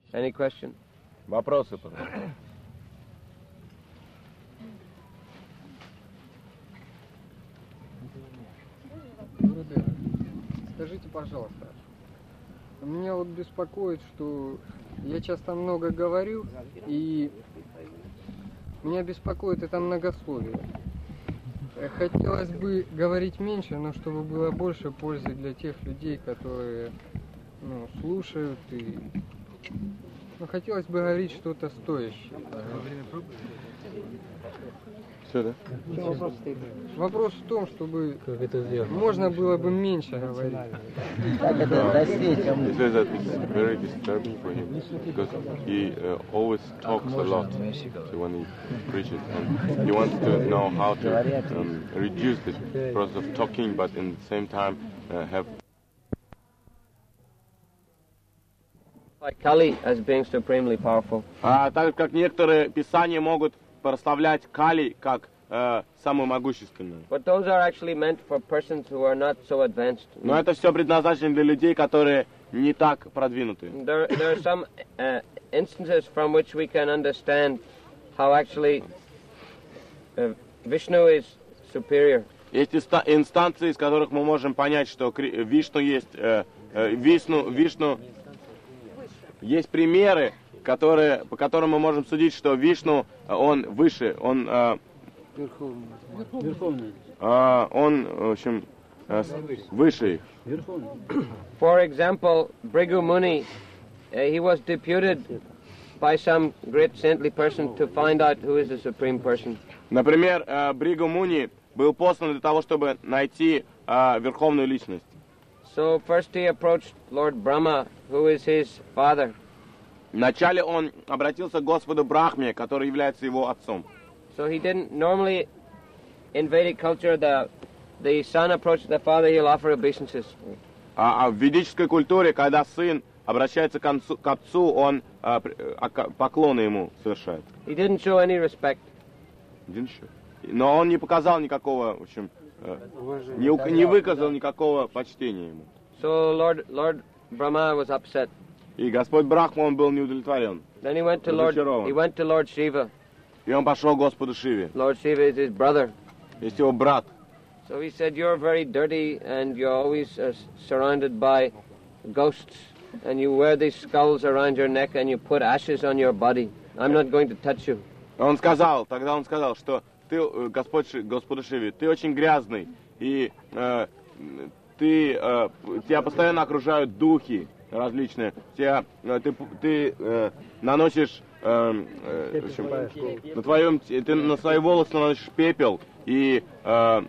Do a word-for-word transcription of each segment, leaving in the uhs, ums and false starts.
Any question? Вопросы, пожалуйста. Скажите, пожалуйста, меня вот беспокоит, что я часто много говорю, и меня беспокоит это многословие. Хотелось бы говорить меньше, но чтобы было больше пользы для тех людей, которые ну, слушают. И... Ну, хотелось бы говорить что-то стоящее. Все, да? Вопрос, Вопрос в том, чтобы можно было бы меньше говорить. He says that it's very disturbing for him because he uh, always talks a lot so when he preaches, and he wants to know how to um, reduce the process of talking, but in the same time uh, have. Like Kali as being supremely powerful. А так как некоторые писания могут прославлять Кали как э, самую могущественную. But those are actually meant for persons who are not so advanced. Но это все предназначено для людей, которые не так продвинуты. There, there are some uh, instances from which we can understand how actually uh, Vishnu is superior. Есть инстанции, из которых мы можем понять, что Вишну есть э, э, Вишну, Вишну. Есть примеры, которые, по которым мы можем судить, что Вишну, он выше, он, э, Верховный. э, он, в общем, э, выше их. For example, Bhrigu Muni, uh, he was deputed by some great saintly person to find out who is the supreme person. Например, э, Бхригу Муни был послан для того, чтобы найти э, верховную личность. So first he approached Lord Brahma, who is his father. Вначале он обратился к Господу Брахме, который является его отцом. So he didn't normally in Vedic culture the the son approaches the father, he'll offer obeisances. А, а в ведической культуре, когда сын обращается к, концу, к отцу, он а, а, поклоны ему совершает. He didn't show any respect. Но он не показал никакого, в общем, не, не выказал никакого почтения ему. So Lord Lord Brahma was upset. И Господь Брахма, он был неудовлетворен. Then he went to Lord he went to Lord Shiva. И он пошел к Господу Шиве. Lord Shiva is his brother. Есть его брат. So he said, you're very dirty and you're always uh, surrounded by ghosts and you wear these skulls around your neck and you put ashes on your body. I'm not going to touch you. Он сказал, тогда он сказал, что ты, Господь, Господу Шиве, ты очень грязный, и э, ты, э, тебя постоянно окружают духи различные, тебя, э, ты, ты э, наносишь, э, э, в общем, на твоем, ты на свои волосы наносишь пепел, и э,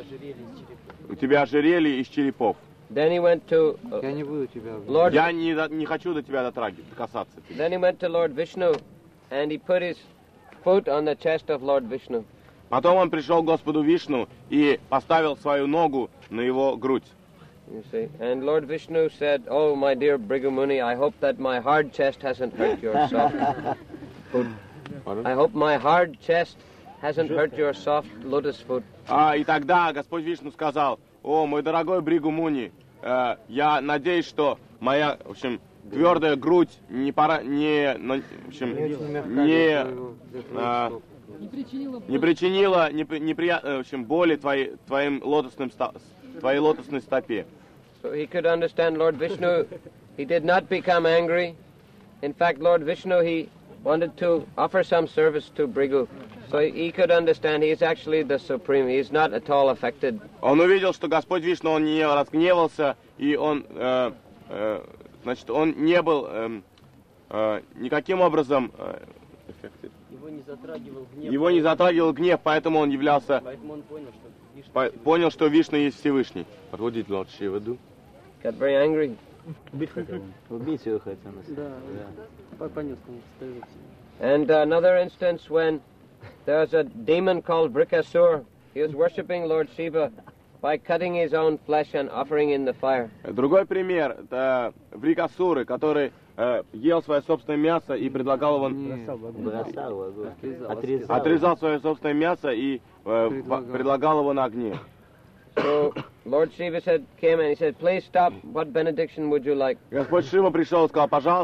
у тебя ожерелье из черепов. Then he went to uh, Я не буду тебя. Lord. Я не, не хочу до тебя дотрагиваться, касаться. Then he went to Lord Vishnu and he put his foot on the chest of Lord Vishnu. Потом он пришел к Господу Вишну и поставил свою ногу на его грудь. You see, and Lord Vishnu said, "Oh, my dear Bhrigu Muni, I hope that my hard chest hasn't hurt your soft foot. I hope my hard chest hasn't hurt your soft lotus foot." А, и тогда Господь Вишну сказал: «О, мой дорогой Бхригу Муни, э, я надеюсь, что моя, в общем, твердая грудь не пора, не, в общем, не, э, не причинила неприятной, в общем, боли твоей, твоим лотосным, твоей лотосной стопе». So he could understand Lord Vishnu. He did not become angry. In fact, Lord Vishnu, he wanted to offer some service to Bhrigu. So he could understand he is actually the supreme. He is not at all affected. Он увидел, что Господь Вишну, он не разгневался, и он, э, э, значит, он не был э, э, никаким образом э, Его не затрагивал гнев. Его не затрагивал гнев, поэтому он являлся. Поэтому он понял, что Вишну, по, понял, что Вишну есть Всевышний. What did Lord Shiva do? Got very angry. убить хотел. Убить его хотел. Да, понес, конечно. And uh, another instance when there's a demon called Brikasur. He was worshipping Lord Shiva by cutting his own flesh and offering in the fire. Другой пример — это Брикасуры, который э, ел свое собственное мясо и предлагал его, Бросал его, отрезал. отрезал свое собственное мясо и э, предлагал его на огне. So Lord Shiva said, came and he said, "Please stop. What benediction would you like?" Господь Шива пришел и сказал: «Пожалуйста,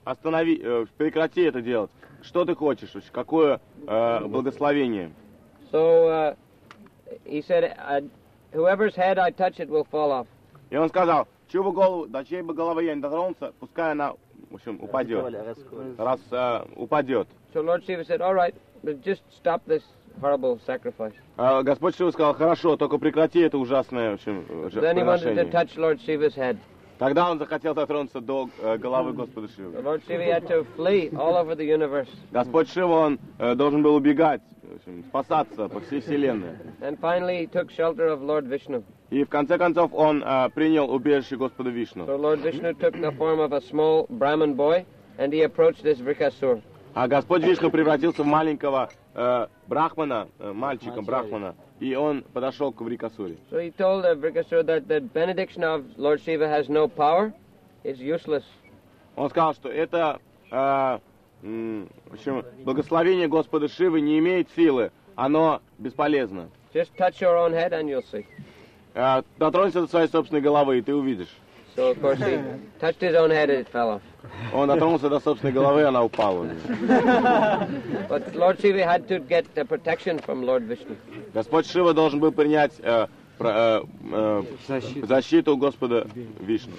останови, э, прекрати это делать. Что ты хочешь? Какое э, благословение? So uh, he said, uh, whoever's head I touch, it will fall off. И он сказал, чью бы голову, до чьей бы головы я не дотронулся, пускай она, в общем, упадет. Раз э, упадет. So Lord Shiva said, all right, but just stop this horrible sacrifice. А Господь Шива сказал, хорошо, только прекрати это ужасное, в общем, Then he wanted to жертвоприношение. touch Lord Shiva's head. Тогда он захотел дотронуться до э, головы Господа Шивы. So Lord Shiva had to flee all over the universe. Господь Шива, он э, должен был убегать, в общем, спасаться по всей вселенной. And finally he took shelter of Lord Vishnu. И в конце концов он э, принял убежище Господа Вишну. So Lord Vishnu took the form of a small Brahmin boy and he approached this Vrikasur. А Господь Вишну превратился в маленького э, брахмана, э, мальчика брахмана, и он подошел к Врикасуре. So he told the Vrikasur that the benediction of Lord Shiva has no power, is useless. Он сказал, что это э, м, в общем, благословение Господа Шивы не имеет силы, оно бесполезно. Just touch your own head and you'll see. Э, дотронься до своей собственной головы, и ты увидишь. So of course he touched his own head and it fell off. Он дотронулся до собственной головы, и она упала. But Lord Shiva had to get the protection from Lord Vishnu. Господь Шива должен был принять э, про, э, э, Защиту. защиту Господа Вишну.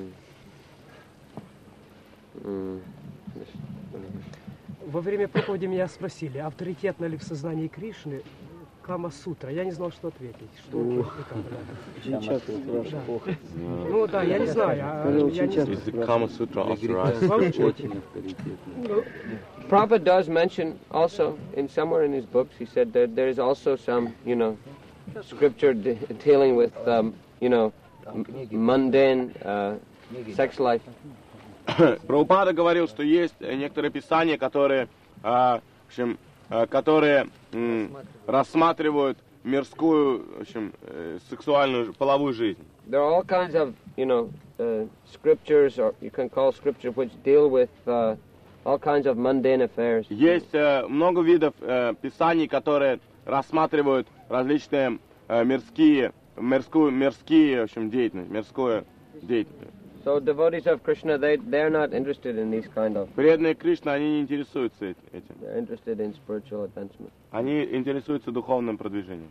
Во время проповеди меня спросили, авторитетна ли в сознании Кришны Кама-сутра. Я не знал, что ответить. Что это, Очень часто это ваше Да. плохо. Ну да, я не знаю. а Скажи, я очень не часто. Is the Kama Sutra authorized? Очень авторитетно. Prabhupada does mention also, in somewhere in his books, he said that there is also some, you know, scripture de- dealing with, um, you know, m- mundane uh, sex life. Прабхупада говорил, что есть некоторые писания, которые, а, в общем, а, которые м, рассматривают мирскую, в общем, э, сексуальную, половую жизнь. There are all kinds of, you know, uh, scriptures, or you can call scripture, which deal with uh, all kinds of mundane affairs. Есть э, много видов э, писаний, которые рассматривают различные э, мирские, мирскую, мирские, в общем, деятельность, мирскую деятельность. So devotees of Krishna, they they're not interested in these kind of. Преданные Кришны, они не интересуются эт- этим. They're interested in spiritual advancement. Они интересуются духовным продвижением.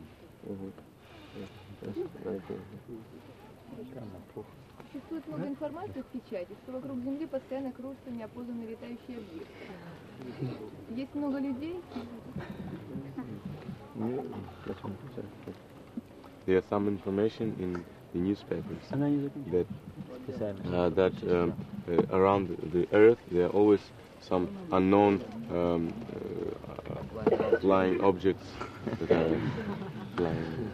Существует много информации в печати, что вокруг Земли постоянно кружатся неопознанные летающие объекты. Есть много людей. There's some information in the newspapers Она не закончена. that Специально. uh, that um, uh, around the earth there are always some unknown um, uh, flying objects that are flying.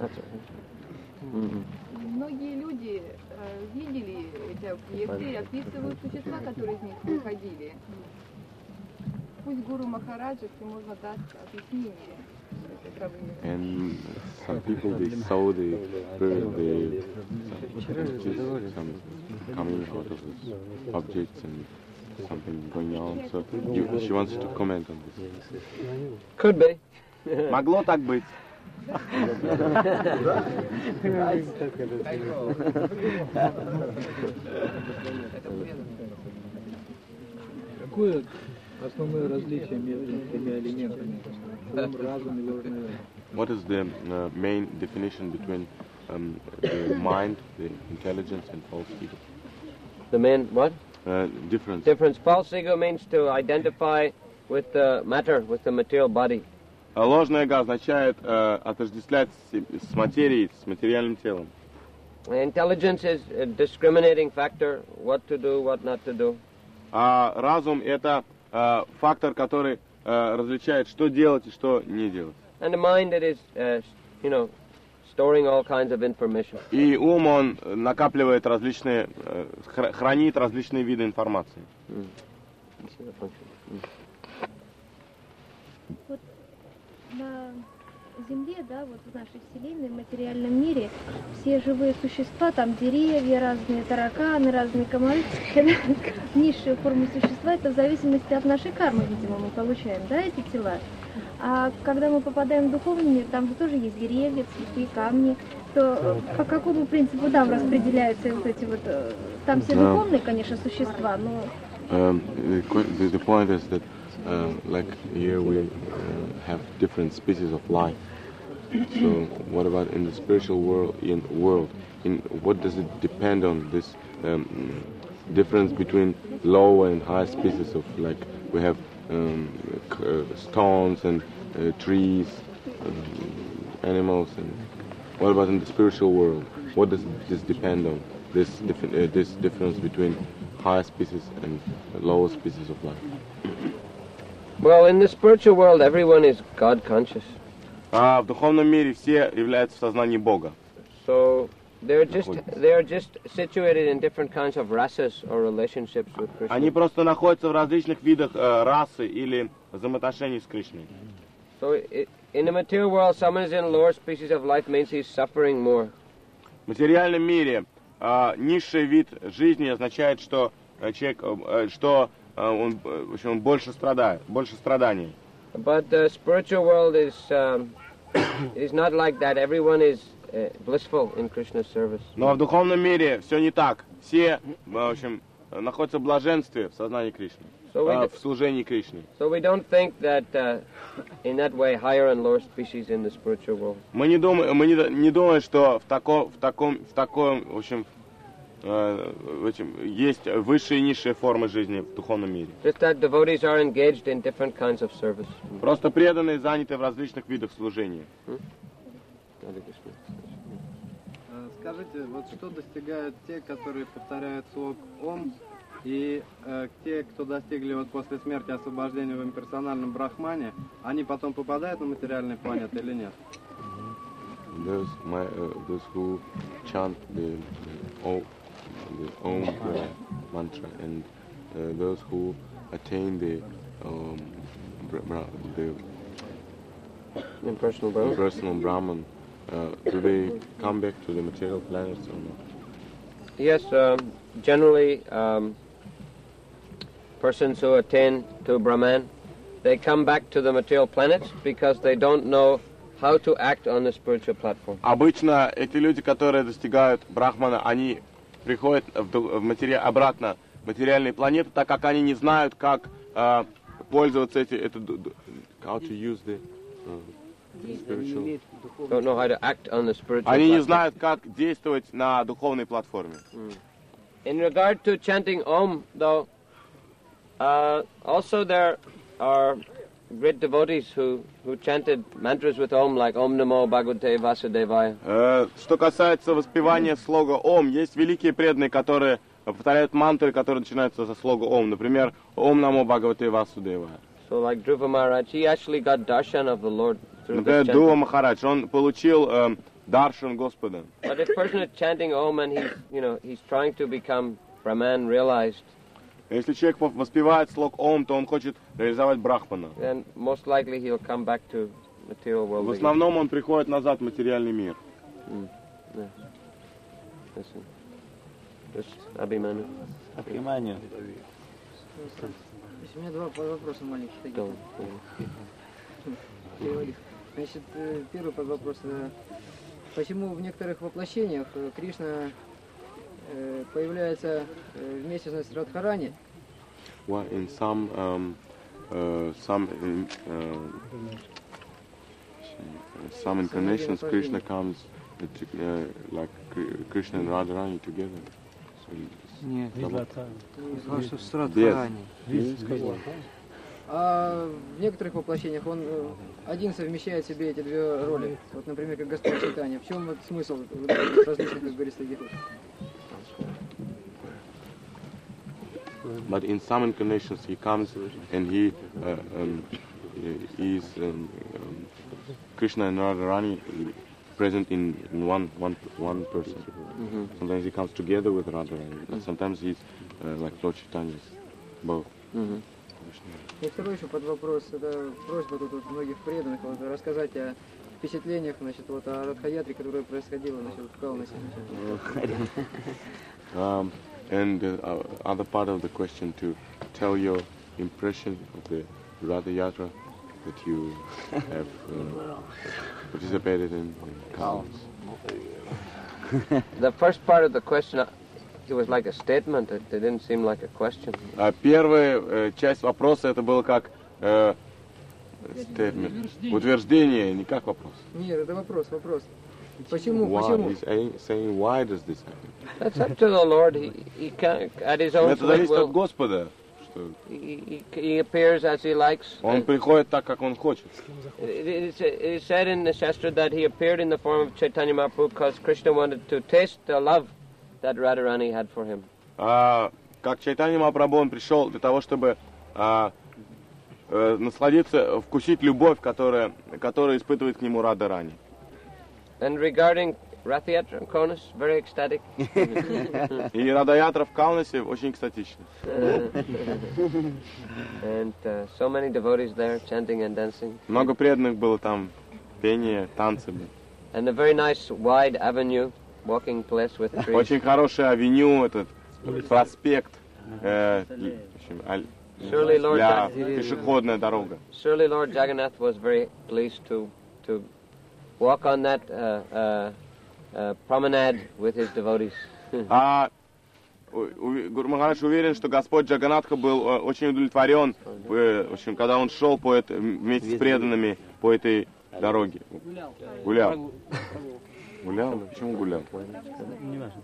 Многие люди э, видели эти объекты и описывают существа, которые из них выходили. Пусть гуру Махараджа, если можно, даст объяснение этой проблеме. And some people they saw the the some, some coming out of this objects and something going on. So you, she wants to comment on this. Could be. Могло так быть. Какое основное различие между тремя элементами? Ум, разум и ложная вера. What is the uh, main definition between um, the mind, the intelligence, and false ego? The main what? Uh, difference. Difference. False ego means to identify with the matter, with the material body. А ложное эго означает э, отождествлять с, с материей, с материальным телом. Intelligence is a discriminating factor, what to do, what not to do. А разум это э, фактор, который э, различает, что делать и что не делать. And the mind, it is, uh, you know, storing all kinds of information. И ум, он накапливает различные, э, хра- хранит различные виды информации. Mm. Let's see the function. Mm. Вот на Земле, да, вот в нашей Вселенной, в материальном мире, все живые существа, там деревья, разные тараканы, разные комары, это низшие формы существа, это в зависимости от нашей кармы, видимо, мы получаем, да, эти тела. А когда мы попадаем в духовный мир, там же тоже есть деревья, цветы, камни, то по какому принципу там распределяются вот эти вот, там все Да. духовные, конечно, существа, но Um, the, que- the, the point is that, uh, like here we uh, have different species of life. So what about in the spiritual world? In world, in what does it depend on? This um, difference between low and high species of, like we have um, c- uh, stones and uh, trees, um, animals, and what about in the spiritual world? What does this depend on? This dif- uh, this difference between high species and lower species of life. Well, in the spiritual world, everyone is God conscious. А в духовном мире все являются в сознании Бога. So they're just they're just situated in different kinds of rasas or relationships with Krishna. Они просто находятся в различных видах э, расы или взаимоотношений с Кришной. So it, in the material world, someone is in a lower species of life means he's suffering more. В материальном мире э, низший вид жизни означает, что э, человек, э, что э, он, э, в общем, он больше страдает, больше страданий. But the spiritual world is um, is not like that. Everyone is uh, blissful in Krishna's service. Но в духовном мире все не так. Все, в общем, находятся в блаженстве в сознании Кришны, So we, э, d- в служении Кришне. so we don't think that uh, in that way higher and lower species in the spiritual world. Мы не думаем, мы не, не думаем, что в таком, в таком, в таком, в общем, э, в общем, есть высшие и низшие формы жизни в духовном мире. Just that devotees are engaged in different kinds of service. Просто преданные заняты в различных видах служения. Скажите, вот что достигают те, которые повторяют слог Ом, и э, те, кто достигли вот после смерти освобождения в имперсональном брахмане, они потом попадают на материальные планеты или нет? Those, my, uh, those who chant the, the Om, the Om uh, mantra, and uh, those who attain the um, bra- bra- the Impersonal Brahman. impersonal Brahman, uh, do they come back to the material planets or not? Yes, um, generally, um, persons who attain to Brahman, they come back to the material planets because they don't know how to act on the spiritual platform. Обычно эти люди, которые достигают Брахмана, они приходят в, ду- в матери- обратно в материальные планеты, так как они не знают, как э, пользоваться эти, это, ду- ду- how to use the uh, spiritual. Don't know how to act on the spiritual Они не platform. знают, как действовать на духовной платформе. In regard to chanting Om, though, uh, also there are great devotees who, who chanted mantras with Om, like Om Namo Bhagavate Vasudevaya. Э, Что касается воспевания слога Ом, есть великие преданные, которые повторяют мантры, которые начинаются со слога Ом. Например, Ом Намо Бхагавате Васудевая. So like Dhruva Maharaj, he actually got darshan of the Lord through Например, this Дува chanting. Махарадж, он получил э, даршан Господа. But if a person is chanting Om and he's, you know, he's trying to become Brahman realized, Если человек воспевает слог Ом, то он хочет реализовать Брахмана. then most likely he'll come back to material world В again. основном он приходит назад в материальный мир. Mm. Yes. Listen. Just Abhimanyu. Abhimanyu. У меня два подвопроса маленьких таких. Go. Переводить. Значит, э, первый подвопрос. э, Почему в некоторых воплощениях э, Кришна э, появляется э, вместе с Радхарани, Well, in some um, uh, some in, uh, some incarnations, Krishna comes uh, to, uh, like Kri- Krishna and Radharani together. So it's- Нет, Там- с Радхарани. Без. а в некоторых воплощениях он э, один совмещает в себе эти две роли. Вот, например, как Господь Чайтанья. В чем вот смысл вот этих различных, как говорится, таких вот? But in some incarnations, he comes and he uh, um, he is um, um, Krishna and Radharani present in, in one one one person. Mhm. Sometimes he comes together with Radharani, and sometimes he's uh, like Lord Chaitanya, both. Mhm. И второй еще под вопрос, это просьба тут вот многих преданных вот, рассказать о впечатлениях, значит, вот о Радхаятре, которое происходило, значит, в Каунасе. Um, and the uh, other part of the question, to tell your impression of the Radha Yatra that you have uh, participated in, in Kaunas. The first part of the question, uh, it was like a statement. It, it didn't seem like a question. А первая э, часть вопроса это было как э, statement, утверждение, не как вопрос. Нет, это вопрос, вопрос. Почему, Why? почему? He's a- saying, why does this happen? That's up to the Lord. He, he can, at his own Это free зависит от will, Господа, что he, he, he appears as he likes. Он приходит так, как Он хочет. It is, it is said in the Shastra that he appeared in the form of Chaitanya Mahaprabhu because Krishna wanted to taste the love that Radharani had for him. А, как Чайтанья Махапрабху, Он пришел для того, чтобы а, э, насладиться, вкусить любовь, которая, которую испытывает к нему Рада Рани. And regarding Rathayatra and Konus, very ecstatic. И Радаятра в Каунасе очень экстатична. And uh, so many devotees there chanting and dancing. Много преданных было там, пение, танцы были. And a very nice wide avenue, walking place with trees. Очень хорошая авеню, этот проспект, э, и, в общем, аль- Surely, Lord, для that- пешеходная дорога. Surely Lord Jagannath was very pleased to to walk on that uh, uh, uh, promenade with his devotees. А у- у- Гуру Махарадж уверен, что Господь Джаганатха был э, очень удовлетворен, э, в общем, когда он шел по это, вместе с преданными по этой дороге. Гулял. Гулял? Почему гулял? Не важно.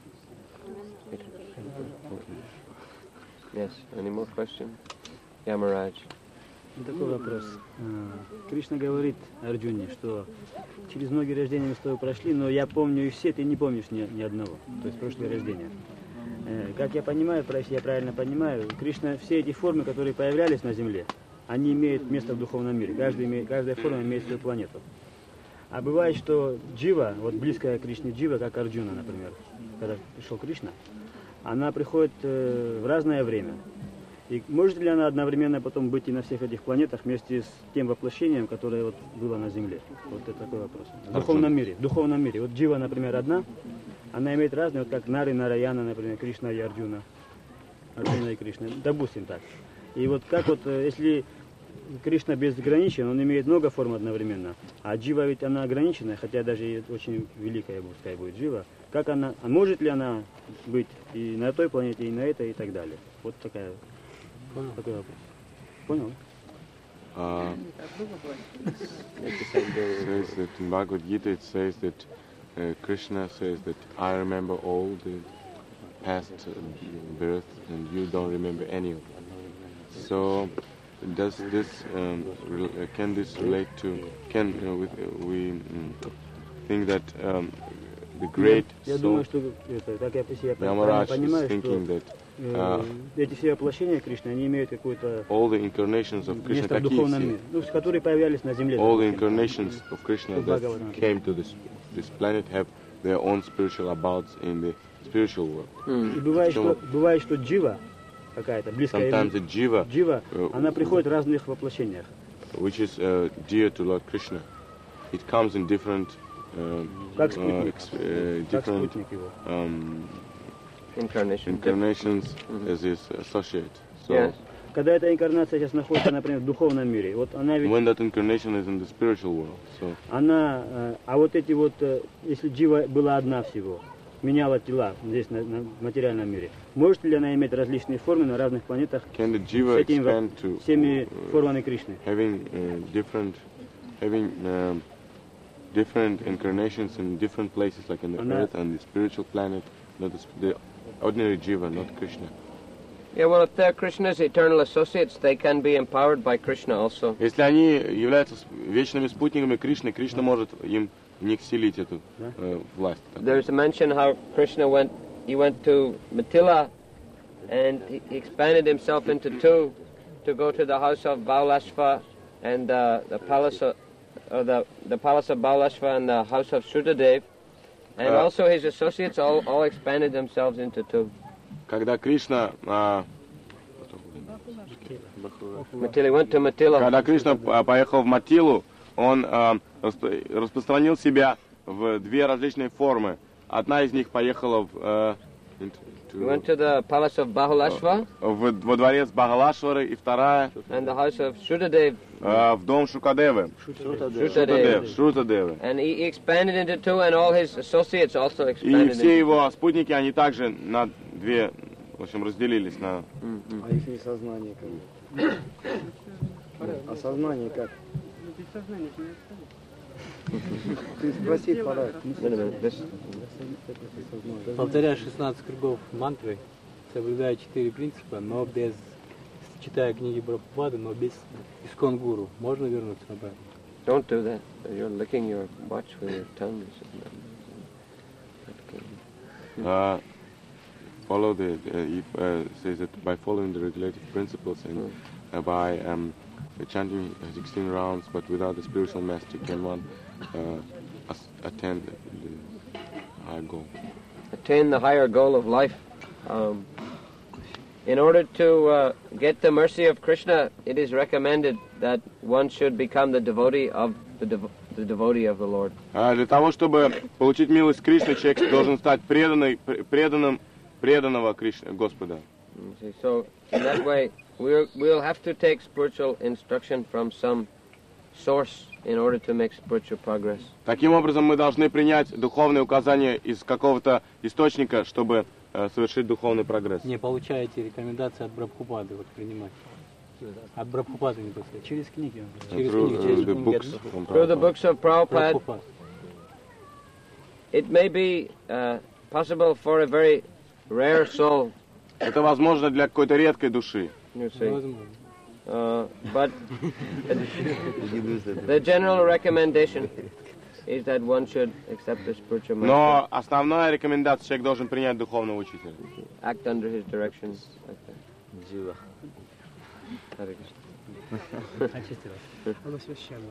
Yes. Any more questions? Yamaraj. Такой вопрос. А, Кришна говорит Арджуне, что через многие рождения мы с тобой прошли, но я помню их все, ты не помнишь ни, ни одного. То есть прошлые рождения. Э, Как я понимаю, если я правильно понимаю, Кришна, все эти формы, которые появлялись на Земле, они имеют место в духовном мире. Каждый имеет, каждая форма имеет свою планету. А бывает, что Джива, вот близкая к Кришне Джива, как Арджуна, например, когда пришел Кришна, она приходит э, в разное время. И может ли она одновременно потом быть и на всех этих планетах вместе с тем воплощением, которое вот было на Земле? Вот это такой вопрос. В духовном мире. В духовном мире. Вот Джива, например, одна, она имеет разные, вот как Нари, Нараяна, например, Кришна и Арджуна. Арджуна и Кришна. Допустим так. И вот как вот, э, если Кришна безграничен, он имеет много форм одновременно, а Джива ведь она ограниченная, хотя даже и очень великая, пускай будет Джива. Как она, а может ли она быть и на той планете, и на этой, и так далее? Вот такая, такой вопрос. Понял? Uh, says that in Bhagavad Gita it says that uh, Krishna says that I remember all the past uh, birth and you don't remember any of them. So does this um, rel- uh, can this relate to can uh, with, uh, we um, think that um, the great Я soul думаю, что это, так я по себе Yamaraj is понимаю, thinking что that э, uh, эти все воплощения Кришны, они имеют какое-то all the incarnations of Krishna, место в какие духовном все? мире, ну, которые появлялись на Земле. All the допустим. incarnations of Krishna that Bhagavatam. came to this this planet have their own spiritual abodes in the spiritual world. И бывает, Почему? что, бывает, что Джива какая-то, близкая Sometimes ему, a jiva, Джива, uh, она приходит в разных воплощениях. which is uh, dear to Lord Krishna, it comes in different, uh, Как uh, спутник. ex- uh, Как different спутник его. um, Incarnation. incarnations Mhm. as his associate. So Yes. Когда эта инкарнация сейчас находится, например, в духовном мире, вот она ведь, when that incarnation is in the spiritual world, so она, э, а вот эти вот, э, если Джива была одна всего, меняла тела здесь на, на материальном мире, может ли она иметь различные формы на разных планетах can the с jiva этими во- expand to всеми uh, формами Кришны? having uh, different, having um, different incarnations in different places, like in the Она- earth and the spiritual planet, not the, sp- the ordinary jiva, not Krishna. Yeah, well, if they're Krishna's eternal associates, they can be empowered by Krishna also. Если они являются с- вечными спутниками Кришны, Кришна может им в них вселить эту э, власть. There's a mention how Krishna went, he went to Mithila and he he expanded himself into two to go to the house of Baulashva and uh, the palace of, uh, the, the palace of Baulashva and the house of Shrutadev. And Uh, also his associates all, all expanded themselves into two. Когда Кришна, а, Mithila, he went to Mithila. когда Кришна а, поехал в Матилу, он а, распро- распространил себя в две различные формы. Одна из них поехала в, э, into- He went to the palace of Bahulashva в, во дворец Бхагалашвары, и вторая and the house of Shrutadev. э, в дом Шукадевы. Shrutadev. Шрутадев, Шрутадевы. And he, he expanded into two, and all his associates also И expanded все into его спутники, они также на, две, в общем, разделились на... А их не сознание как? А сознание как? Ты спроси, пора. Повторяя шестнадцать кругов мантры, соблюдая четыре принципа, но без, читая книги Прабхупады, но без искон гуру, можно вернуться обратно? Don't do that. You're licking your watch with your tongue. Uh, follow the, uh, he uh, says that by following the regulative principles and uh, by um, chanting sixteen rounds, but without the spiritual master, can one uh, attain the higher goal? Attain the higher goal of life. Um, in order to uh, get the mercy of Krishna, it is recommended that one should become the devotee of the, dev- the devotee of the Lord. Uh, для того, чтобы получить милость Кришны, человек должен стать преданным, преданным преданного Кришны, Господа. See, so in that way, we'll, we'll have to take spiritual instruction from some source in order to make spiritual progress. Таким образом, мы должны принять духовные указания из какого-то источника, чтобы uh, совершить духовный прогресс. Не получаете рекомендации от Прабхупады вот принимать. От Прабхупады не после. Через книги. Через Through, книги, uh, через the книги. books from Through the books of Prabhupada, Прабхупад. it may be uh, possible for a very rare soul. Это возможно для какой-то редкой души. You see. Uh, but the general recommendation is that one should accept the spiritual master. Но основная рекомендация, человек должен принять духовного учителя. Act under his direction. Like that. Джива. Hare Krishna. Оно священно.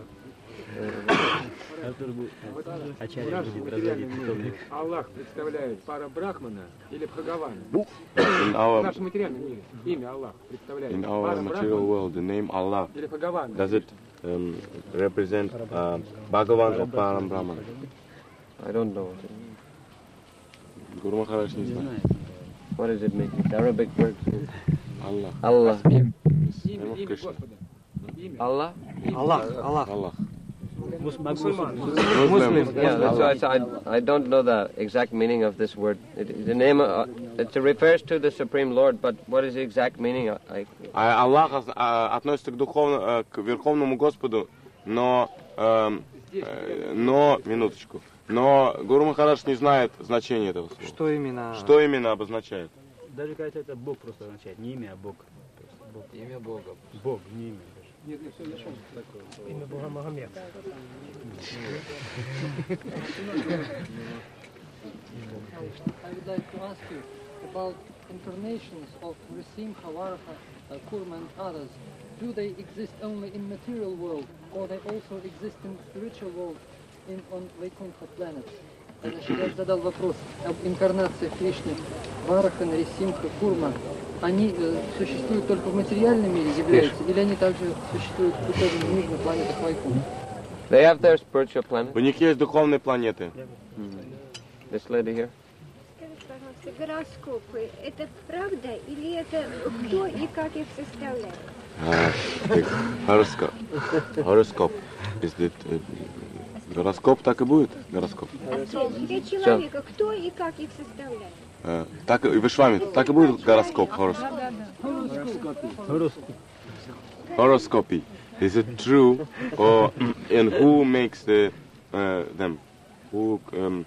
Аллах представляет пара Брахмана или Бхагавана. In В our, нашем материальном мире имя Аллах представляет in our пара material Брахмана world, the name Allah, или Бхагавана. does it um, represent uh, Bhagavan or Param Brahman? I don't know what it means. Guru Maharaj не знает. What does it mean? It's Arabic word. Allah. Allah. Имя, Name of имя Krishna. Господа. Имя. Allah? Аллах, Аллах. Allah. Muslim. Muslim. Yeah, that's why I, said I, I don't know the exact meaning of this word. It, the name, uh, it refers to the Supreme Lord, but what is the exact meaning? I, I, А Аллах а, относится к духовному, к Верховному Господу, но, эм, э, но, минуточку, но Гуру Махарадж не знает значения этого слова. Что именно? Что именно обозначает? Даже кажется, это Бог просто означает, не имя, а Бог. Бог. Имя Бога. Бог, не имя. Нет, нет, все зачем такое? Имя Бога Магомед. I would like to ask you about incarnations of Nrisimha, Varaha, uh, Kurma and others. Do they exist only in material world, or they also exist in spiritual world, in on Vaikuntha planets? Значит, я задал вопрос об инкарнациях Кришны. Вараха, Нрисимха, Курма. Они э, существуют только в материальном мире, являются, или они также существуют и тоже в мирных планетах Вайкунтха? they have their spiritual planet. У них есть духовные планеты. This lady here. Скажите, пожалуйста, гороскопы, это правда или это кто и как их составляет? Гороскоп. Гороскоп. Гороскоп так и будет? Гороскоп. Для человека кто и как их составляет? Uh, так, и вы с вами, так и будет гороскоп, horoskop. Horoscopy. Is it true, or and who makes the uh, them? Who um,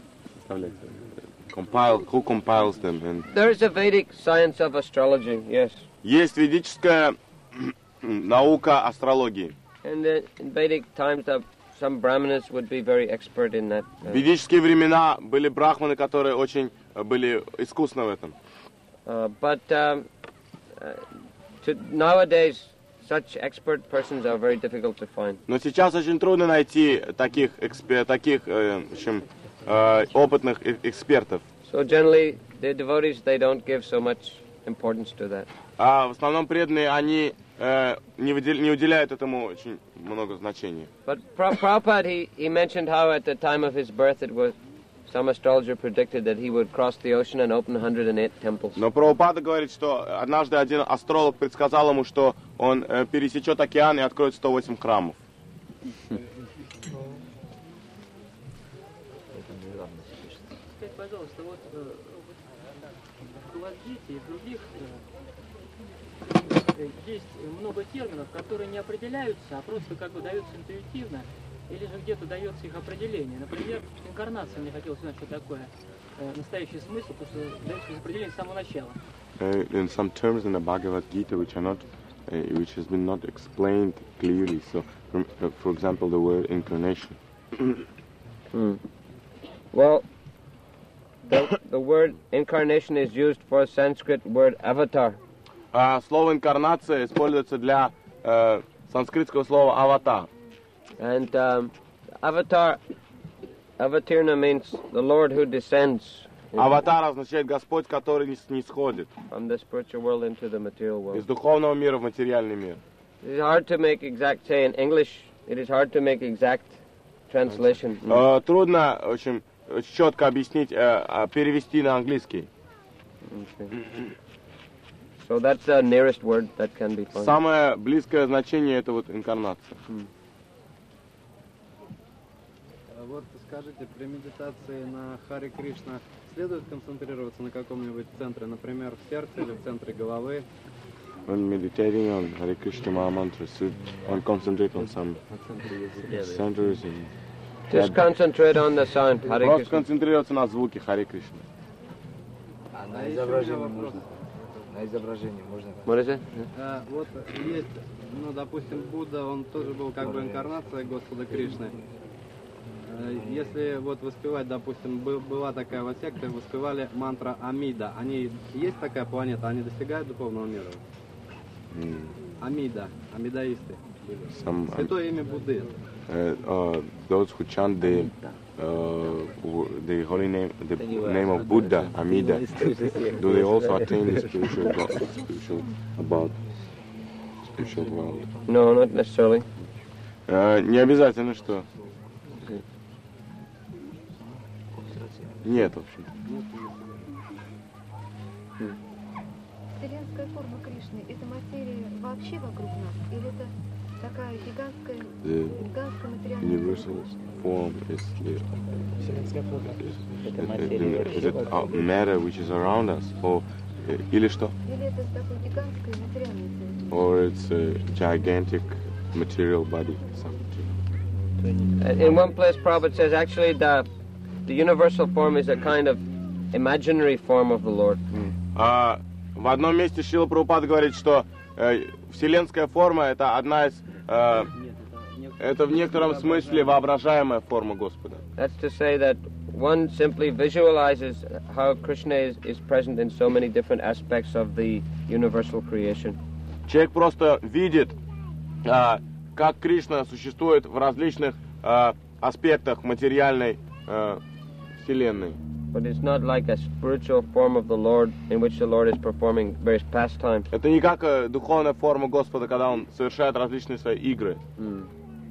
compile? Who compiles them? And There is a Vedic science of astrology, yes. есть ведическая наука астрологии. And uh, in Vedic times, the, some brahmanas would be very expert in that. В Uh, ведические времена были брахманы, которые очень были искусны в этом. uh, but um, uh, to, nowadays, such expert persons are very difficult to find. Но сейчас очень трудно найти таких, экспе- таких э, в общем, э, опытных э- экспертов. So generally, the devotees, they don't give so much importance to that. А в основном преданные, они э, не, выдел- не уделяют этому очень много значения. But Pra- Prabhupada, he, he mentioned how at the time of his birth, it was some astrologer predicted that he would cross the ocean and open one hundred eight temples. Но Прабхупада говорит, что однажды один астролог предсказал ему, что он э, пересечет океан и откроет сто восемь храмов. Скажите, пожалуйста, вот э, иврите и в других э, есть много терминов, которые не определяются, а просто как бы даются интуитивно, или же где-то дается их определение. Например, инкарнация, мне хотелось узнать, что такое э, настоящий смысл, потому что дается определение с самого начала. Uh, in some terms in the Bhagavad Gita which are not, uh, which has been not explained clearly. So, from, uh, for example, the word incarnation. hmm. Well, the, the word incarnation is used for a Sanskrit word avatar. Uh, слово инкарнация используется для uh, санскритского слова аватар. And um, avatar, avatirna means the Lord who descends. Аватар означает Господь, который нисходит From the spiritual world into the material world. из духовного мира в материальный мир. It is hard to make exact, say in English, it is hard to make exact translation. Uh, трудно очень четко объяснить, uh, перевести на английский. Okay. So that's the nearest word that can be found. Самое близкое значение это вот инкарнация. Hmm. Вот скажите, при медитации на Харе Кришна следует концентрироваться на каком-нибудь центре, например, в сердце или в центре головы? When meditating on Hare Krishna Maha Mantra, should one concentrate on some centers and Just concentrate on the sound. Hare Просто Krishna. концентрироваться на звуке Харе Кришна. А на изображение можно? На изображение можно? What is it? А, вот есть, ну, допустим, Будда, он тоже был как бы инкарнацией Господа Кришны. Если вот воспевать, допустим, был, была такая вот секта, воспевали мантра Амида. Они, есть такая планета, они достигают духовного мира? Mm. Амида, амидаисты. Some, Святое имя Будды. Uh, uh, those who chant the uh, w- the holy name, the name of Buddha, Amida, do they also attain the spiritual, go- spiritual about spiritual world? No, not necessarily. Uh, не обязательно, что. Нет, в общем. Вселенская форма Кришны – это материя вообще вокруг нас? Или это такая гигантская, The гигантская материальная universal form is the Вселенская форма. Это is материя it, is вообще it вокруг. uh, matter which is around us, or uh, или что? Или это такой гигантской материальной формы? Or it's a gigantic material body. Something. Uh, In one place, Prabhupada says actually the the universal form is a kind of imaginary form of the Lord. А, в одном месте Шрила Прабхупада говорит, что э, вселенская форма это одна из, э, это в некотором смысле воображаемая форма Господа. That's to say that one simply visualizes how Krishna is, is present in so many different aspects of the universal creation. Человек просто видит, э, как Кришна существует в различных э, аспектах материальной э, вселенной. But it's not like a spiritual form of the Lord in which the Lord is performing various pastimes. Это не как э, духовная форма Господа, когда Он совершает различные свои игры. Mm.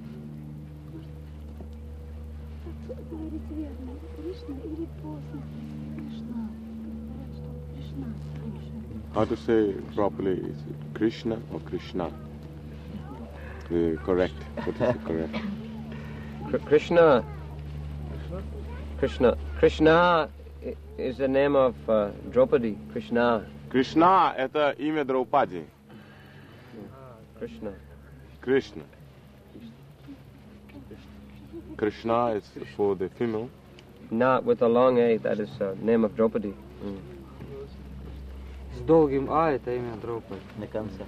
Говорить верно, Кришна или после Кришна? Говорят, что Кришна раньше. How to say properly, is it Krishna or Krishna? The correct, what is the correct? Kr- Krishna. Krishna. Krishna i- is the name of uh, Draupadi. Krishna. Кришна – это имя Драупади. Krishna. Krishna. Krishna is for the female. Not with a long A, that is the name of Draupadi. Mm. С долгим А это имя Драупади. На конце.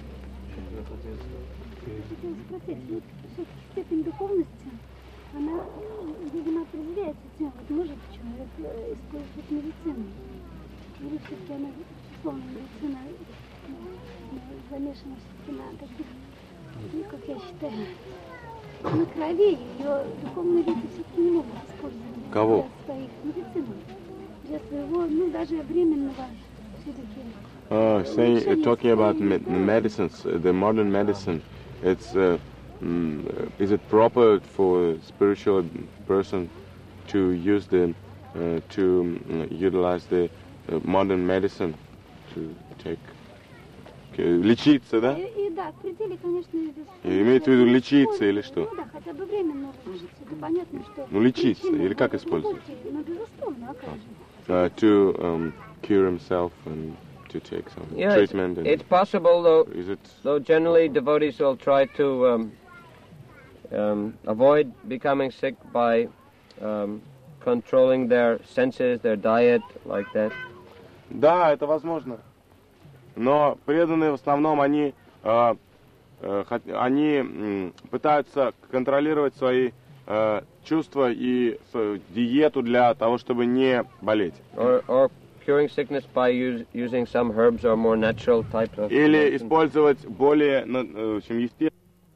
Хотела спросить, вот все-таки степень духовности, она, видимо, определяется тем, вот может человек э, использовать медицину, или все-таки она, условно, медицина э, замешана все-таки на таких, ну, как я считаю, на крови, ее духовные люди все-таки не могут использовать Кого? для своих медицин, для своего, ну, даже временного все-таки. Uh, saying, uh, talking about me- the medicines, uh, the modern medicine, it's, uh, mm, uh, is it proper for a spiritual person to use the, uh, to um, utilize the uh, modern medicine to take, uh, лечиться, да? И, и да, в пределе, конечно, И имеет в виду лечиться или что? Ну да, хотя бы временно улучшиться. Это понятно, что... Ну, лечиться, причины или как будут использовать? глубокие, но, безусловно, а как же? Uh, to um, cure himself and to take some Yeah, it's, treatment? And it's possible, though. Is it? Though generally devotees will try to um, um, avoid becoming sick by um, controlling their senses, their diet, like that. Да, это возможно. Но преданные в основном они э, э, хот- они м, пытаются контролировать свои э, чувства и свою диету для того, чтобы не болеть. Or, or curing sickness by use, using some herbs or more natural types of Или medicine. использовать более, ну, э, в общем, естественные.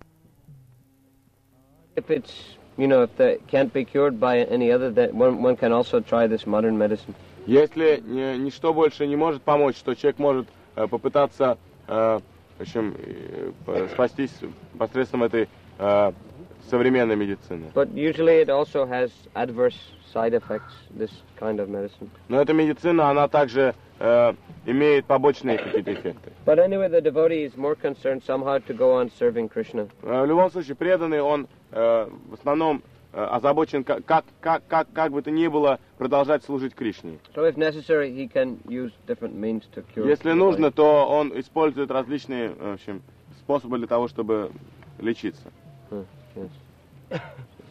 If it's, you know, if they can't be cured by any other, that one, one can also try this modern medicine. Если ни- ничто больше не может помочь, то человек может э, попытаться, э, в общем, э, по- спастись посредством этой э, современной медицины. But usually it also has adverse side effects, this kind of medicine. Но эта медицина, она также э, имеет побочные какие-то эффекты. But anyway, the devotee is more concerned somehow to go on serving Krishna. Э, В любом случае, преданный, он э, в основном э, озабочен, как, как, как, как, как бы то ни было, продолжать служить Кришне. So if necessary, he can use different means to cure. Если the нужно, body. то он использует различные, в общем, способы для того, чтобы лечиться. Huh, yes.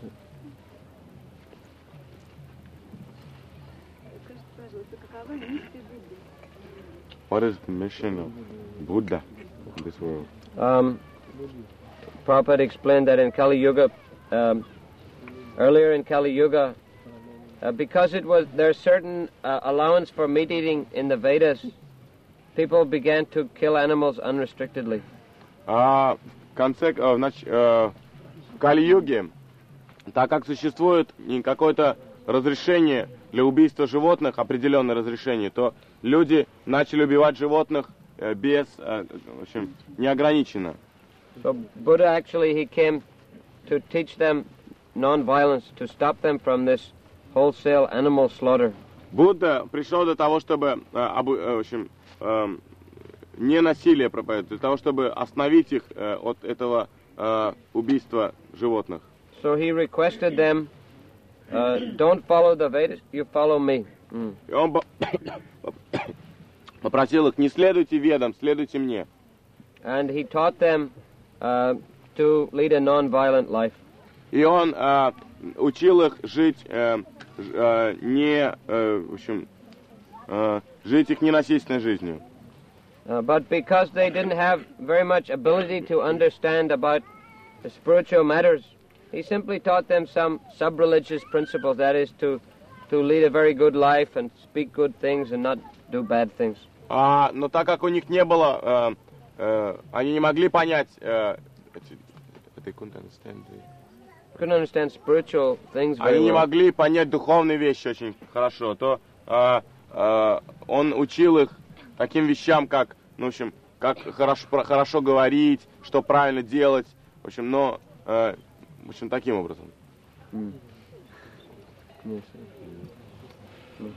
Скажите, пожалуйста, какова миссия Будды? What is the mission of Buddha in this world? Um, Prabhupada explained that in Kali Yuga, um, earlier in Kali Yuga, uh, because it was there's certain uh, allowance for meat eating in the Vedas, people began to kill animals unrestrictedly. А в конце, э, в, нач- э, в Кали-юге, так как существует не какое-то разрешение для убийства животных, определенное разрешение, то люди начали убивать животных э, без, э, в общем, неограниченно. So Buddha actually he came to teach them non-violence, to stop them from this wholesale animal slaughter. Будда пришел для того, чтобы, э, обу- э, в общем, э, не насилие проповедовать, для того, чтобы остановить их э, от этого э, убийства животных. So he requested them, uh, don't follow the Vedas, you follow me. Mm. И он по- попросил их, не следуйте ведам, следуйте мне. And he taught them uh, to lead a non-violent life. И он э, учил их жить э, ж- э, не, э, в общем, э, жить их ненасильственной жизнью. Uh, but because they didn't have very much ability to understand about the spiritual matters, he simply taught them some sub-religious principles, that is to, to lead a very good life and speak good things and not do bad things. А, но так как у них не было, э, э, они не могли понять, э, эти- they couldn't understand the- Couldn't understand spiritual things very они не well. могли понять духовные вещи очень хорошо, то э, э, он учил их таким вещам, как, ну, в общем, как хорошо, про- хорошо говорить, что правильно делать, в общем, но, э, в общем, таким образом. Mm. Yes. Mm.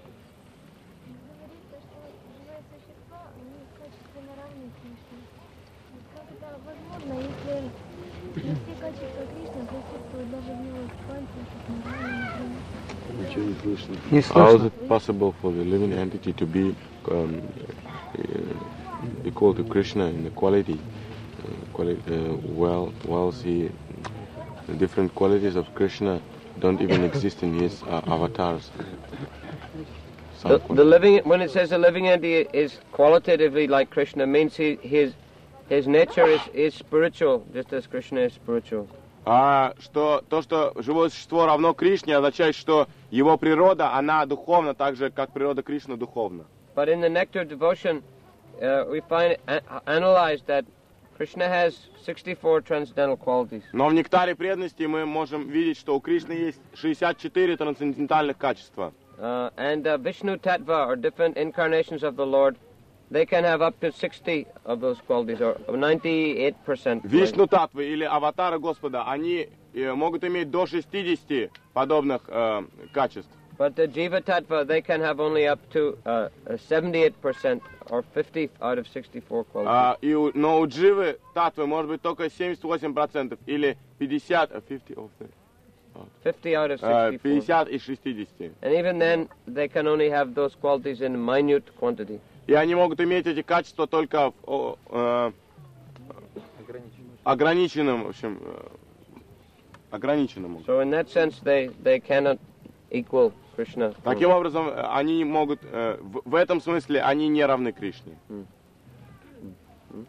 Возможно, если все качества Кришны присутствуют даже в его пальцах, как например. Ничего не слышно. Не How is слышно. it possible for the living entity to be um, uh, equal to Krishna in the quality, uh, quali- uh, well, whilst he, the different qualities of Krishna don't even exist in his uh, avatars? Some The, quali- the living, when it says the living entity is qualitatively like Krishna, means he, his his nature is, is spiritual, just as Krishna is spiritual. А что то, что живое существо равно Кришне, означает, что его природа, она духовна, так же, как природа Кришны духовна. But in the nectar of devotion, uh, we find a- analyzed that Krishna has sixty-four transcendental qualities. Но в нектаре преданности мы можем видеть, что у Кришны есть шестьдесят четыре трансцендентальных качества. Uh, and uh, Vishnu Tattva, or different incarnations of the Lord, they can have up to sixty of those qualities, or ninety-eight percent. Вишну Татвы или аватары Господа, они э, могут иметь до шестидесяти подобных э, качеств. But the Jiva Tattva, they can have only up to uh, seventy-eight percent, or fifty out of sixty-four qualities. А, и у- но у Дживы Татвы может быть только семьдесят восемь процентов или пятьдесят, э, fifty of the- fifty out of э, sixty-four. пятьдесят из шестидесяти. And even then, they can only have those qualities in minute quantity. И они могут иметь эти качества только в э, ограниченном, в общем, э, ограниченном. So in that sense, they, they cannot equal Krishna. Таким образом, они могут, э, в, в этом смысле, они не равны Кришне. Mm. Mm.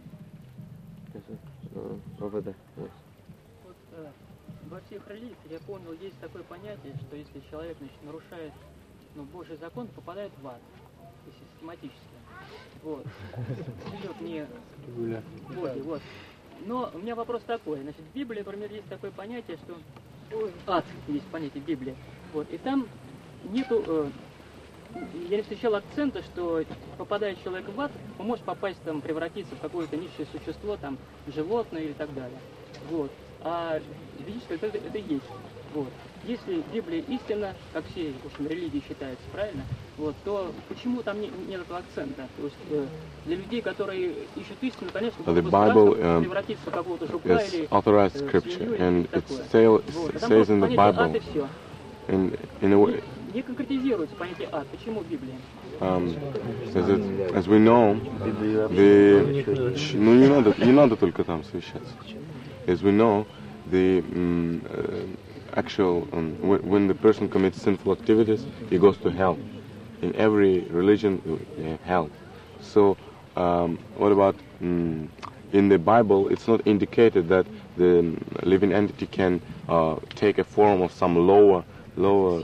Uh, over there. Yes. Вот, э, во всех религиях, я понял, есть такое понятие, что если человек, значит, нарушает, ну, Божий закон, попадает в ад. Систематически. Вот. Идет не Боги, вот. Но у меня вопрос такой. Значит, в Библии, например, есть такое понятие, что ад, есть понятие в Библии. Вот. И там нету, э, я не встречал акцента, что попадая человек в ад, он может попасть там, превратиться в какое-то низшее существо, там, животное или так далее. Вот. А ведическое это, это есть. Вот. Если Библия истина, как все, в общем, религии считаются, правильно, вот, то почему там не, нет этого акцента? То есть э, для людей, которые ищут истину, конечно, The будет Bible страшно превратиться в какого-то жукла is или authorized э, scripture, свинью and или it такое. still Вот. А там says in the просто понятие ад Bible, и все. in in a way, Не, не конкретизируется понятие ад. Почему в Библии? um, says it, as we know, the, ну не надо, не надо только там совещаться. As we know, the um, uh, actual um, when, when the person commits sinful activities, he goes to hell. In every religion, you have hell. So, um, what about um, in the Bible? It's not indicated that the living entity can uh, take a form of some lower, lower,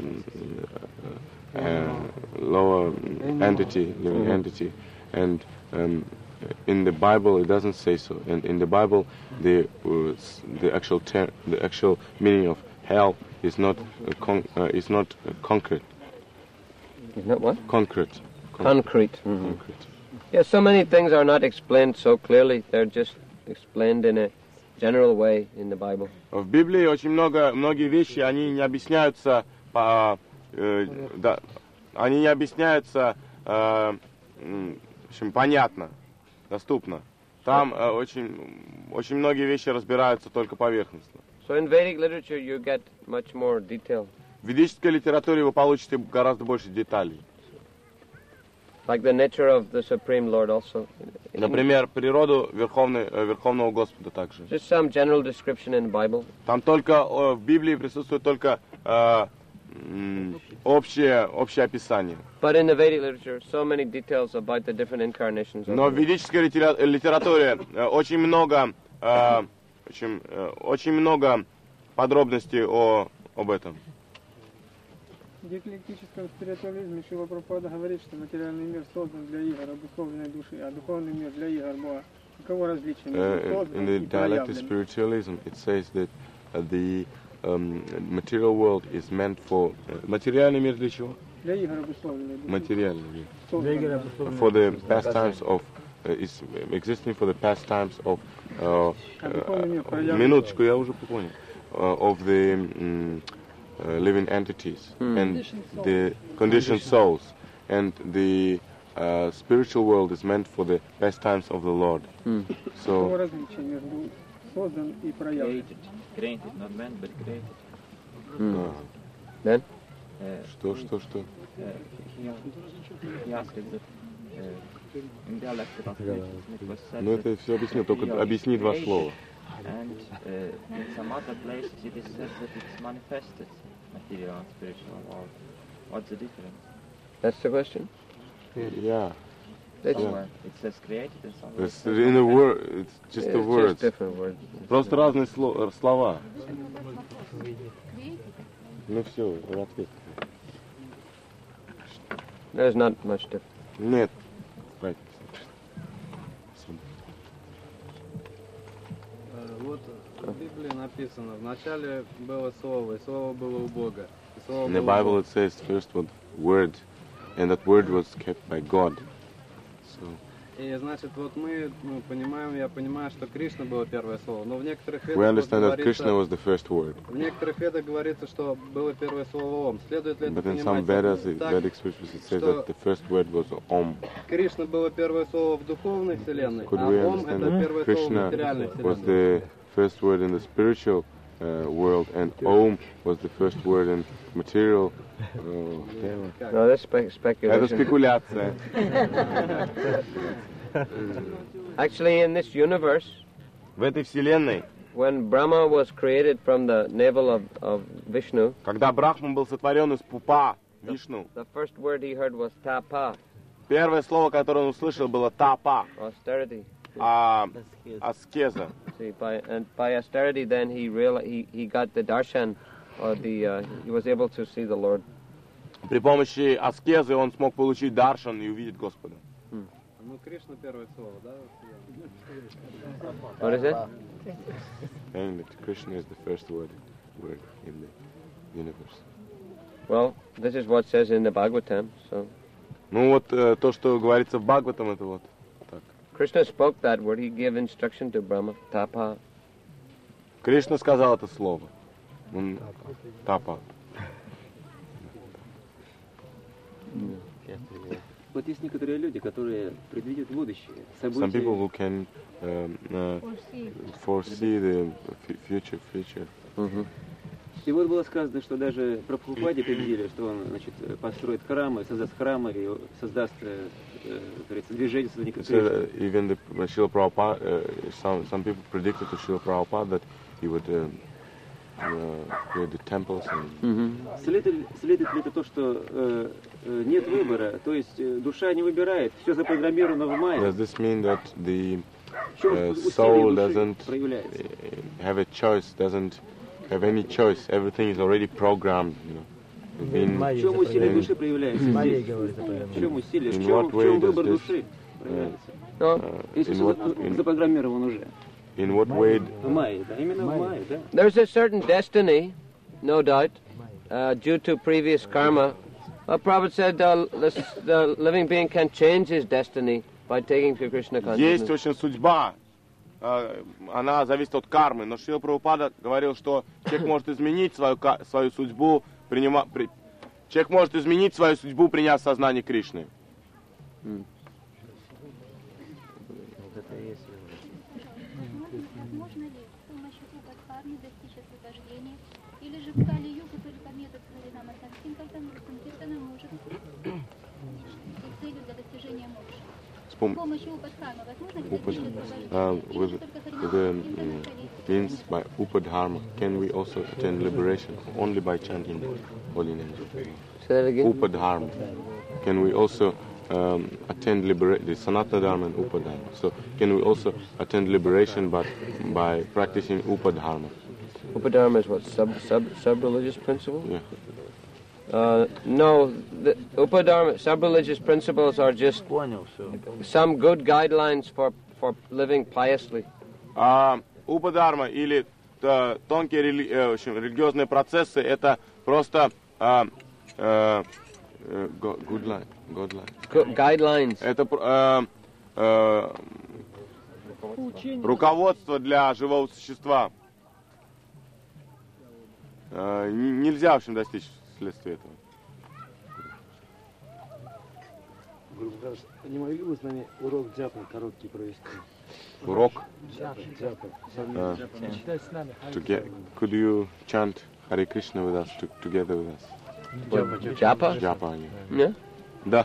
uh, lower entity, living Mm-hmm. entity, and um, in the Bible it doesn't say so. And in the Bible, the uh, the actual ter- the actual meaning of hell is not uh, con- uh, is not uh, concrete. Is not what? Concrete. Concrete. Mm-hmm. Concrete. Yeah, so many things are not explained so clearly. They're just explained in a general way in the Bible. В Библии очень много, многие вещи, они не объясняются по, э, да, они не объясняются, э, в общем, понятно, доступно. Там э, очень, очень многие вещи разбираются только поверхностно. So in Vedic literature you get much more detail. В ведической литературе вы получите гораздо больше деталей. Like the nature of the Supreme Lord also. Например, природу Верховной, Верховного Господа также. Just some general description in the Bible. Там только в Библии присутствует только э, м, общее, общее описание. But in the Vedic literature, so many details about the different incarnations. Of Но в the Lord. ведической литера- литературе э, очень много, э, очень, э, очень много подробностей о, об этом. В диалектическом спиритуализме Шрила Прабхупада говорит, что материальный мир создан для игр обусловленной души, а духовный мир для игр Бога. Каково различие между Uh, in созданным the и dialectic проявленным? spiritualism, it says that uh, the um, material world is meant for uh, материальный мир для чего? Для игр обусловленной души. Материальный мир. Создан. For the pastimes of uh, is existing for the pastimes of uh, uh, минуточку, я уже понял. Uh, of the um, uh, living entities Hmm. and Conditioned souls. the conditioned souls, and the uh, spiritual world is meant for the pastimes of the Lord. Hmm. Каково So различие между создан и проявлен? Created, not meant, but created. uh, Then? Uh, что, что, что? uh, he, he asked that uh, in dialectical spiritism it was said Ну that это все объяснил, только he объясни два created, слова. And uh, in some other places it is said that it's manifested, material and spiritual world. What's the difference? That's the question? Yeah. That's- Somewhere it says created and somewhere it It's says in a manifested. word, it's just It's the just words. different words. Просто разные сло- слова. Ну все, ответ. There's not much difference. Нет. Right. Э, Вот в Библии написано, вначале было Слово, и Слово было у Бога. И Слово In the было Bible Бог. it says first was word, and that word was kept by God. So, И значит, вот мы ну, понимаем, я понимаю, что Кришна было первое слово, но в некоторых we ведах вот understand that говорится, Krishna was the first word. в некоторых ведах говорится, что было первое слово Ом. Следует ли это But in some понимать Vedas, так, Vedic scriptures, it says что that the first word was Om. Кришна было первое слово в духовной вселенной, Could а we Ом understand это that первое слово в Krishna материальной was вселенной? the first word in the spiritual uh, world, and Om was the first word in material. Oh, no, that's spe- speculation. Это спекуляция. Actually, in this universe, в этой вселенной, when Brahma was created from the navel of, of Vishnu, когда Брахман был сотворен из пупа Вишну, the first word he heard was tapa, первое слово, которое он услышал, было тапа, austerity. а, аскеза. See, by, and by austerity, then he realized he, he got the darshan, or the uh, he was able to see the Lord. При помощи аскезы он смог получить даршан и увидеть Господа. Hmm. Ну, Кришна первое слово, да? What is it? Saying that Krishna is the first word, word in the universe. Well, this is what says in the Bhagavatam. So. Ну вот э, то, что говорится в Бхагаватам, это вот так. Krishna spoke that word. He gave instruction to Brahma. Tapa. Кришна сказал это слово. Он тапа. Вот есть некоторые люди, которые предвидят будущее, события. Some people who can um, uh, foresee the future, future. Mm-hmm. И вот было сказано, что даже про Прабхупаде предвидели, что он, значит, построит храмы, создаст храмы и создаст, говорится, движение создания Кришны. So even the Srila Prabhupada, uh, some some people predicted to Srila Prabhupada that he would uh, uh, create the temples. And mm-hmm. Следует, следует ли это то, что э, нет выбора, то есть душа не выбирает, все запрограммировано в майе? Does this mean that the uh, soul doesn't have a choice, doesn't have any choice? Everything is already programmed, you know. In, в чем усилие души проявляется? В чем усилие? В чем, в чем выбор души проявляется? Если все запрограммировано уже. In what way? В мае, да, именно в мае, да. There's a certain destiny, no doubt, uh, due to previous karma. Well, Prabhupada said uh, the, the living being can change his destiny by taking to Krishna consciousness. Есть очень судьба, она зависит от кармы, но Шрила Прабхупада говорил, что человек может изменить свою, свою судьбу, принима, при, человек может изменить свою судьбу, приняв сознание Кришны. Mm. Возможно ли с помощью Упадхармы достичь освобождения, или же в Кали-югу только метод Харинама Санкиртана может быть целью для достижения мокши? С помощью Упадхармы возможно ли достичь освобождения, или же только Харинама Санкиртана means by Upadharma, can we also attain liberation only by chanting the holy names? Say that again. Upadharma. Can we also um, attend liberation, the Sanatana Dharma and Upadharma? So can we also attend liberation but by practicing Upadharma? Upadharma is what, sub sub sub religious principle? Yeah. Uh, no, the Upadharma sub religious principles are just some good guidelines for for living piously. Uh, Упадхарма или uh, тонкие рели, uh, в общем, религиозные процессы, это просто uh, uh, uh, good line, good line. Good guidelines. Это uh, uh, руководство для живого существа. Uh, нельзя, в общем, достичь следствия этого. Не могли бы с нами урок джапа короткий провести? Урок? Джапа. Uh, to get, could you chant Hare Krishna with us, to, together with us? Japa? Japa, yeah. Да.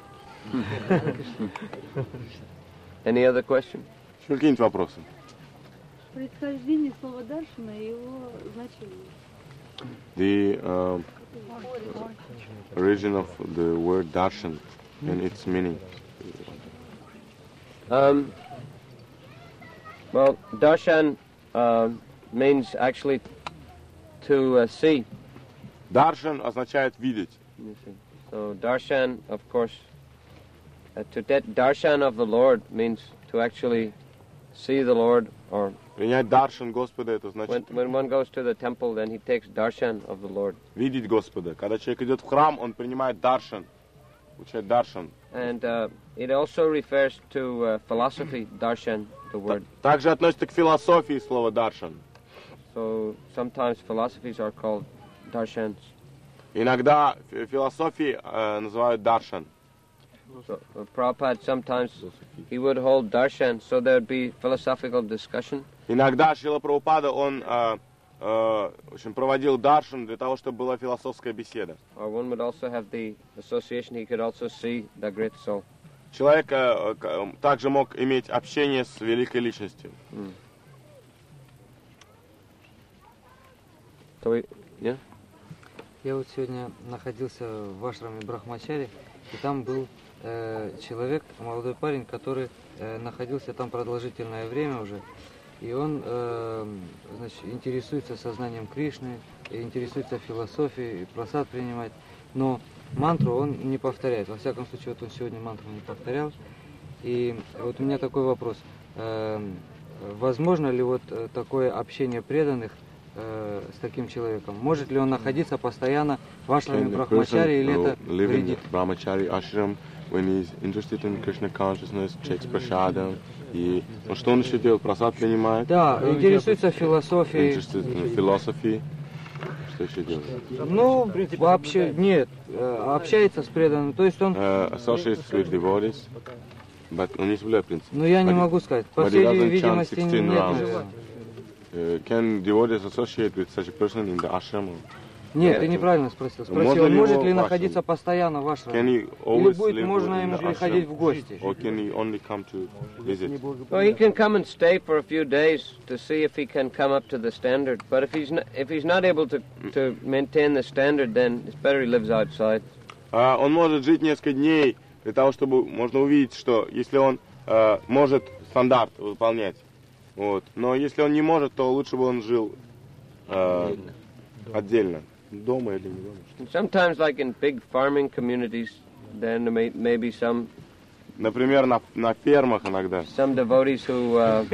Any other question? Еще какие-нибудь вопросы? Происхождение слова даршана и его значение. The uh, origin of the word darshan and its meaning. Um, well, darshan uh, means actually to uh, see. Darshan означает видеть. So darshan, of course, uh, to get darshan of the Lord means to actually see the Lord, or принять даршан Господа, это значит when, when one goes to the temple, then he takes darshan of the Lord. Видеть Господа. Когда человек идет в храм, он принимает даршан, получает даршан. And uh, it also refers to uh, philosophy, darshan, the word. Также относится к философии слово даршан. So sometimes philosophies are called darshans. Иногда философии uh, называют даршан. So, uh, Prabhupada sometimes he would hold darshan, so there would be philosophical discussion. Иногда Шрила Прабхупада он uh, э, в общем, проводил даршан для того, чтобы была философская беседа. Or one would also have the association, he could also see the great soul. Человек э, также мог иметь общение с великой личностью. Mm. So we, yeah? Я вот сегодня находился в ашраме Брахмачари, и там был э, человек, молодой парень, который э, находился там продолжительное время уже, и он э, значит, интересуется сознанием Кришны, интересуется философией, прасад принимает, но мантру он не повторяет. Во всяком случае, вот он сегодня мантру не повторял. И вот у меня такой вопрос. Э, возможно ли вот такое общение преданных с таким человеком? Может ли он находиться постоянно в ашраме Брахмачари, или это вредит? Brahmachari ashram, when he's interested in Krishna consciousness, checks prasadam, и ну, что он еще делает? Прасад принимает? Да, интересуется философией. Interested in philosophy. Что еще делает? Ну, вообще, нет, общается с преданным, то есть он... Uh, associates with devotees, but он не соблюдает принцип. Ну, я не могу сказать, по всей видимости, нет. Uh, can devotees associate with such a person in the ashram? Нет, ты неправильно спросил. Спросил, он может ли находиться постоянно в ашраме? Или будет можно ему приходить в гости? Or can he only come to visit? Well, he can come and stay for a few days to see if he can come up to the standard. But if he's not, if he's not able to to maintain the standard, then it's better he lives outside. Uh, он может жить несколько дней для того, чтобы можно увидеть, что если он uh, может стандарт выполнять. Вот. Но если он не может, то лучше бы он жил э, отдельно, дома или не дома. Sometimes, like in big farming communities, then there may, may be some. Например, на на фермах иногда. Some devotees who, uh,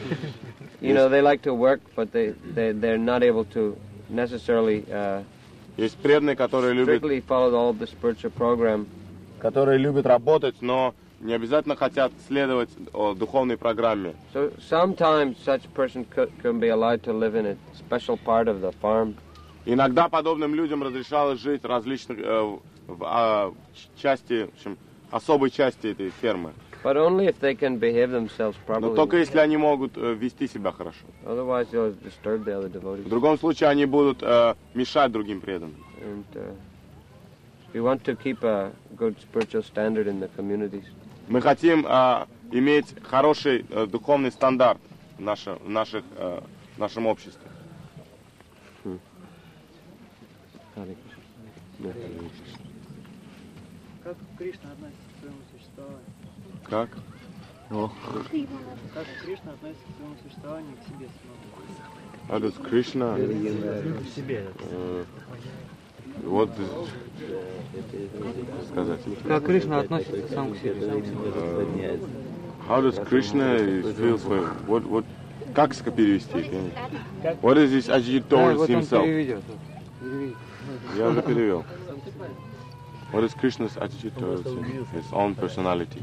you know, they like to work, but they they they're not able to necessarily. Uh, Есть преданные, которые любят. Strictly follow all the spiritual program. Которые любят работать, но не обязательно хотят следовать о духовной программе. So sometimes such person could, can be allowed to live in a special part of the farm. Иногда подобным людям разрешалось жить в различных э, в э, части, в общем, особой части этой фермы. But only if they can behave themselves properly. Но только если они могут э, вести себя хорошо. Otherwise, they'll disturb the other devotees. В другом случае они будут э, мешать другим преданным. And uh, we want to keep a good spiritual standard in the communities. Мы хотим э, иметь хороший э, духовный стандарт в, наше, в, наших, э, в нашем обществе. Hmm. Как Кришна относится к своему существованию? Как? О. Как Кришна относится к своему существованию к себе самому? How does Krishna? К себе. Uh, what сказать? Как Кришна относится сам к себе? Uh, how does Krishna feel for what what? Как перевести? What is his attitude towards himself? Я уже перевел. What is Krishna's attitude towards his own personality?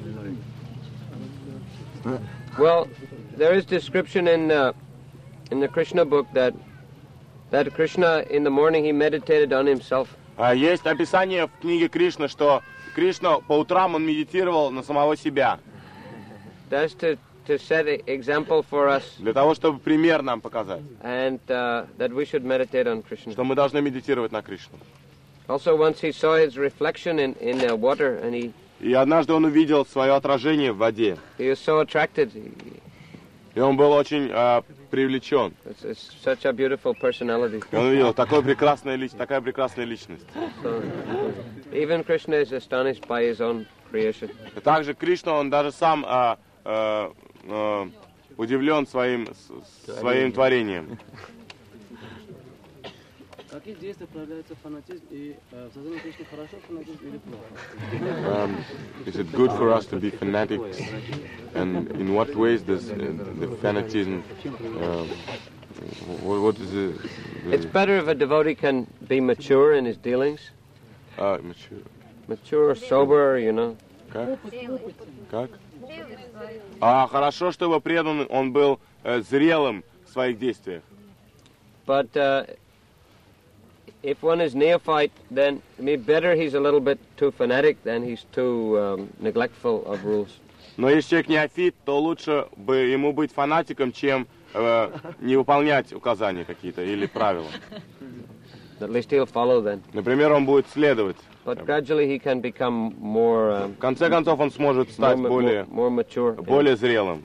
Well, there is description in uh, in the Krishna book that that Krishna in the morning he meditated on himself. Есть описание в книге Кришны, что Кришна по утрам он медитировал на самого себя. That's to to set an example for us. Для того, чтобы пример нам показать. And uh, that we should meditate on Krishna. Что мы должны медитировать на Кришну. Also, once he saw his reflection in in the water, and he. И однажды он увидел свое отражение в воде. He was so attracted. И он был очень uh, привлечен. It's, it's such a beautiful personality. И он увидел такой прекрасная личность, такая прекрасная личность. So, even Krishna is astonished by his own creation. И также Кришна, он даже сам uh, uh, uh, удивлен своим своим творением. Какие действия проявляются фанатизм и в сознании Кришны хорошо фанатизм или плохо? Um, is it good for us to be fanatics? And in what ways does uh, the fanatism? Uh, what, what is the, the? It's better if a devotee can be mature in his dealings. Uh, mature. Mature, sober, you know. Как? Как? А хорошо, чтобы предан он был uh, зрелым в своих действиях. But uh, if one is neophyte, then maybe better he's a little bit too fanatic than he's too um, neglectful of rules. Но если человек неофит, то лучше бы ему быть фанатиком, чем э, не выполнять указания какие-то или правила. At least he'll follow then. Например, он будет следовать. But gradually he can become more. Um, В конце концов, он сможет стать more, более, more, more mature. более зрелым.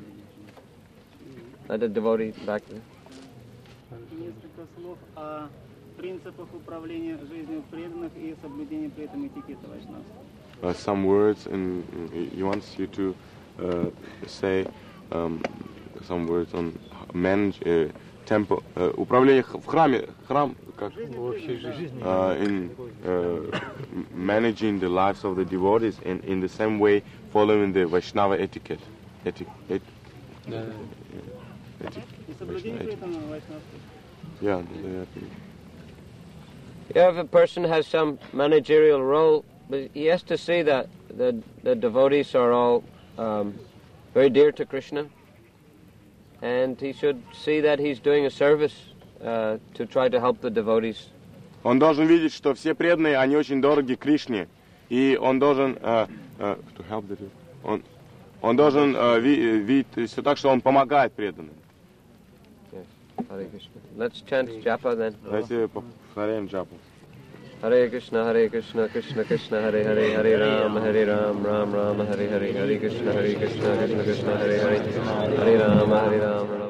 Let the devotee back there. Несколько слов о принципах управления жизнью преданных и соблюдения при этом этикета вайшнавства. Uh, some words, and he wants you to uh, say um, some words on manage uh, temple, uh, управление в храме, храм, как? Uh, in uh, managing the lives of the devotees, and in the same way following the Vaishnava etiquette. Eti- et- Да. eti- И соблюдение при этом вайшнавства. Yeah, yeah. Yeah, if a person has some managerial role, but he has to see that the, the devotees are all um, very dear to Krishna, and he should see that he's doing a service uh, to try to help the devotees. Он должен видеть, что все преданные, они очень дороги Кришне, и он должен uh, uh, to help the, он, он должен uh, ви, видеть все так, что он помогает преданным. Yes. Hare Krishna. Let's chant japa then. Давайте повторяем джапу. Hare Krishna, Hare Krishna, Krishna Krishna, Hare Hare, Hare Ram, Hare Ram, Ram Ram, Hare Hare, Hare Krishna, Hare Krishna, Krishna Krishna, Hare Hare, Hare Ram, Hare Ram.